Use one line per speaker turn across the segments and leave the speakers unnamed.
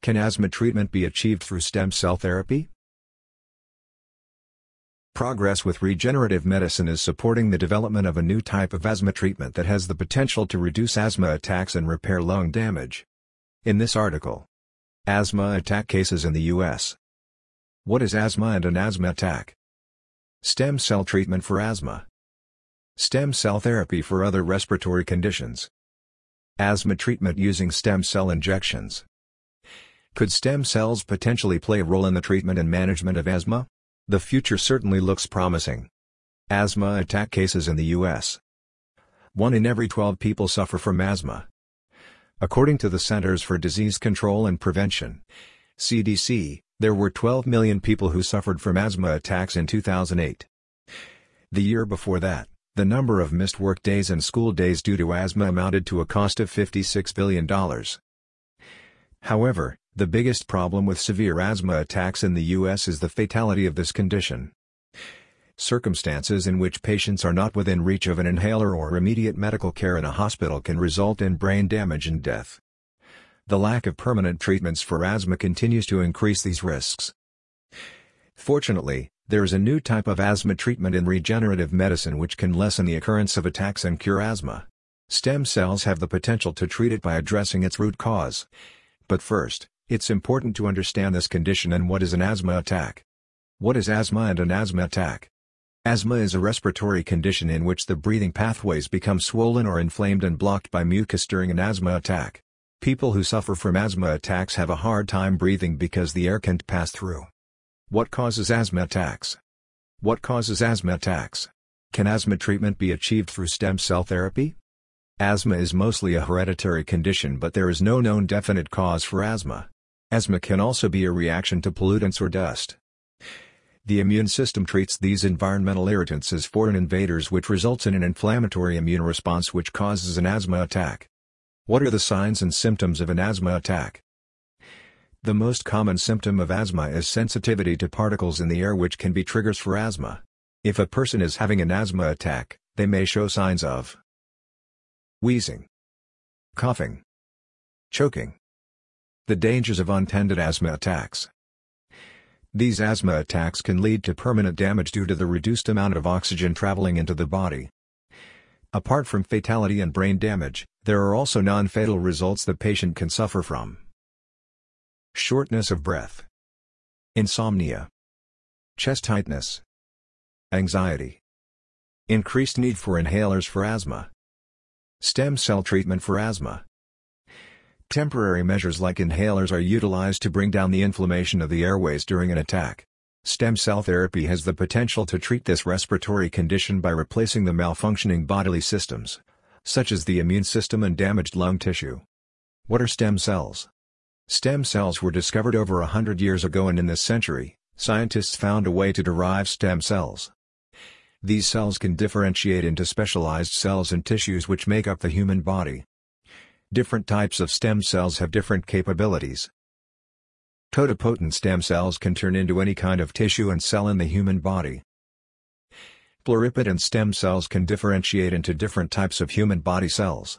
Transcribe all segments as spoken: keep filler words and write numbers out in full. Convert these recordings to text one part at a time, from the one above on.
Can asthma treatment be achieved through stem cell therapy? Progress with regenerative medicine is supporting the development of a new type of asthma treatment that has the potential to reduce asthma attacks and repair lung damage. In this article, asthma attack cases in the U S. What is asthma and an asthma attack? Stem cell treatment for asthma. Stem cell therapy for other respiratory conditions. Asthma treatment using stem cell injections. Could stem cells potentially play a role in the treatment and management of asthma? The future certainly looks promising. Asthma attack cases in the U S. One in every twelve people suffer from asthma. According to the Centers for Disease Control and Prevention, C D C, there were twelve million people who suffered from asthma attacks in two thousand eight. The year before that, the number of missed work days and school days due to asthma amounted to a cost of fifty-six billion dollars. However, the biggest problem with severe asthma attacks in the U S is the fatality of this condition. Circumstances in which patients are not within reach of an inhaler or immediate medical care in a hospital can result in brain damage and death. The lack of permanent treatments for asthma continues to increase these risks. Fortunately, there is a new type of asthma treatment in regenerative medicine which can lessen the occurrence of attacks and cure asthma. Stem cells have the potential to treat it by addressing its root cause. But first, it's important to understand this condition and what is an asthma attack. What is asthma and an asthma attack? Asthma is a respiratory condition in which the breathing pathways become swollen or inflamed and blocked by mucus during an asthma attack. People who suffer from asthma attacks have a hard time breathing because the air can't pass through. What causes asthma attacks? What causes asthma attacks? Can asthma treatment be achieved through stem cell therapy? Asthma is mostly a hereditary condition, but there is no known definite cause for asthma. Asthma can also be a reaction to pollutants or dust. The immune system treats these environmental irritants as foreign invaders, which results in an inflammatory immune response which causes an asthma attack. What are the signs and symptoms of an asthma attack? The most common symptom of asthma is sensitivity to particles in the air, which can be triggers for asthma. If a person is having an asthma attack, they may show signs of wheezing, coughing, choking. The dangers of untended asthma attacks. These asthma attacks can lead to permanent damage due to the reduced amount of oxygen traveling into the body. Apart from fatality and brain damage, there are also non-fatal results the patient can suffer from. Shortness of breath, insomnia, chest tightness, anxiety, increased need for inhalers for asthma, stem cell treatment for asthma. Temporary measures like inhalers are utilized to bring down the inflammation of the airways during an attack. Stem cell therapy has the potential to treat this respiratory condition by replacing the malfunctioning bodily systems, such as the immune system and damaged lung tissue. What are stem cells? Stem cells were discovered over a hundred years ago, and in this century, scientists found a way to derive stem cells. These cells can differentiate into specialized cells and tissues which make up the human body. Different types of stem cells have different capabilities. Totipotent stem cells can turn into any kind of tissue and cell in the human body. Pluripotent stem cells can differentiate into different types of human body cells.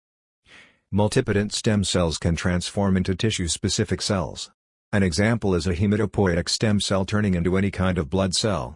Multipotent stem cells can transform into tissue-specific cells. An example is a hematopoietic stem cell turning into any kind of blood cell.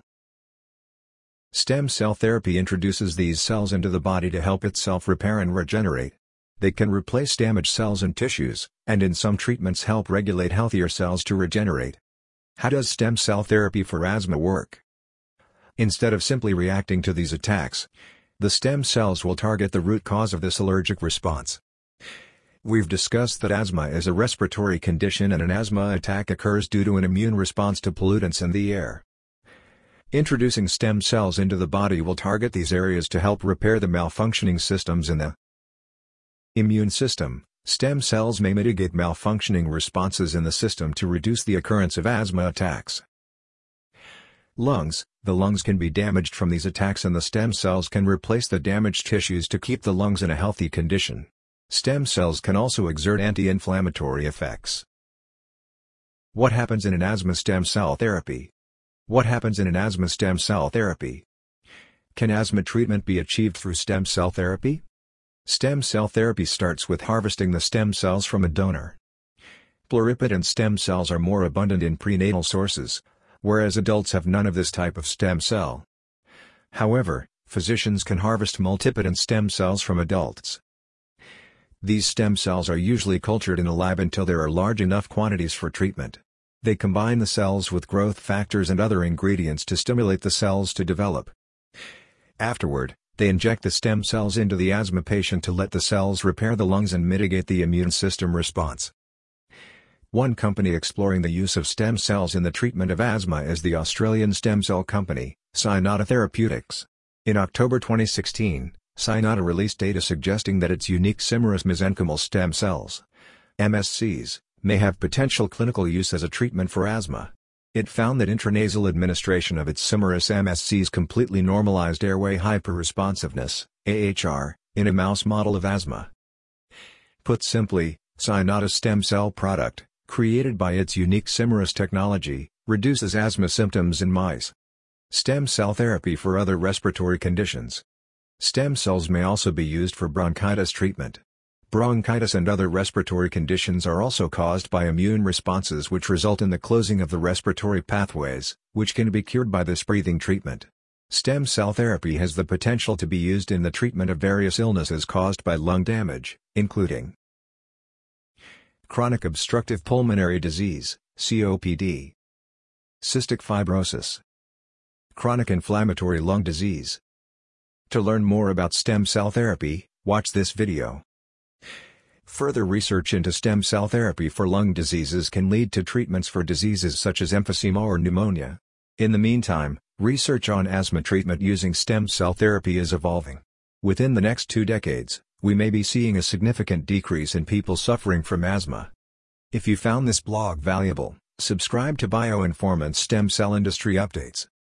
Stem cell therapy introduces these cells into the body to help itself repair and regenerate. They can replace damaged cells and tissues, and in some treatments help regulate healthier cells to regenerate. How does stem cell therapy for asthma work? Instead of simply reacting to these attacks, the stem cells will target the root cause of this allergic response. We've discussed that asthma is a respiratory condition and an asthma attack occurs due to an immune response to pollutants in the air. Introducing stem cells into the body will target these areas to help repair the malfunctioning systems in the immune system. Stem cells may mitigate malfunctioning responses in the system to reduce the occurrence of asthma attacks. Lungs. The lungs can be damaged from these attacks, and the stem cells can replace the damaged tissues to keep the lungs in a healthy condition. Stem cells can also exert anti-inflammatory effects. What happens in an asthma stem cell therapy? What happens in an asthma stem cell therapy? Can asthma treatment be achieved through stem cell therapy? Stem cell therapy starts with harvesting the stem cells from a donor. pluripotent stem cells are more abundant in prenatal sources, whereas adults have none of this type of stem cell. However, physicians can harvest multipotent stem cells from adults. These stem cells are usually cultured in a lab until there are large enough quantities for treatment. They combine the cells with growth factors and other ingredients to stimulate the cells to develop. Afterward, they inject the stem cells into the asthma patient to let the cells repair the lungs and mitigate the immune system response. One company exploring the use of stem cells in the treatment of asthma is the Australian stem cell company, Cynata Therapeutics. In October twenty sixteen, Cynata released data suggesting that its unique Cymerus mesenchymal stem cells, M S Cs, may have potential clinical use as a treatment for asthma. It found that intranasal administration of its Cymerus M S Cs completely normalized airway hyperresponsiveness, A H R, in a mouse model of asthma. Put simply, Cynata's stem cell product, created by its unique Cymerus technology, reduces asthma symptoms in mice. Stem cell therapy for other respiratory conditions. Stem cells may also be used for bronchitis treatment. Bronchitis and other respiratory conditions are also caused by immune responses which result in the closing of the respiratory pathways, which can be cured by this breathing treatment. Stem cell therapy has the potential to be used in the treatment of various illnesses caused by lung damage, including chronic obstructive pulmonary disease, C O P D, cystic fibrosis, chronic inflammatory lung disease. To learn more about stem cell therapy, watch this video. Further research into stem cell therapy for lung diseases can lead to treatments for diseases such as emphysema or pneumonia. In the meantime, research on asthma treatment using stem cell therapy is evolving. Within the next two decades, we may be seeing a significant decrease in people suffering from asthma. If you found this blog valuable, subscribe to Bioinformants Stem Cell Industry Updates.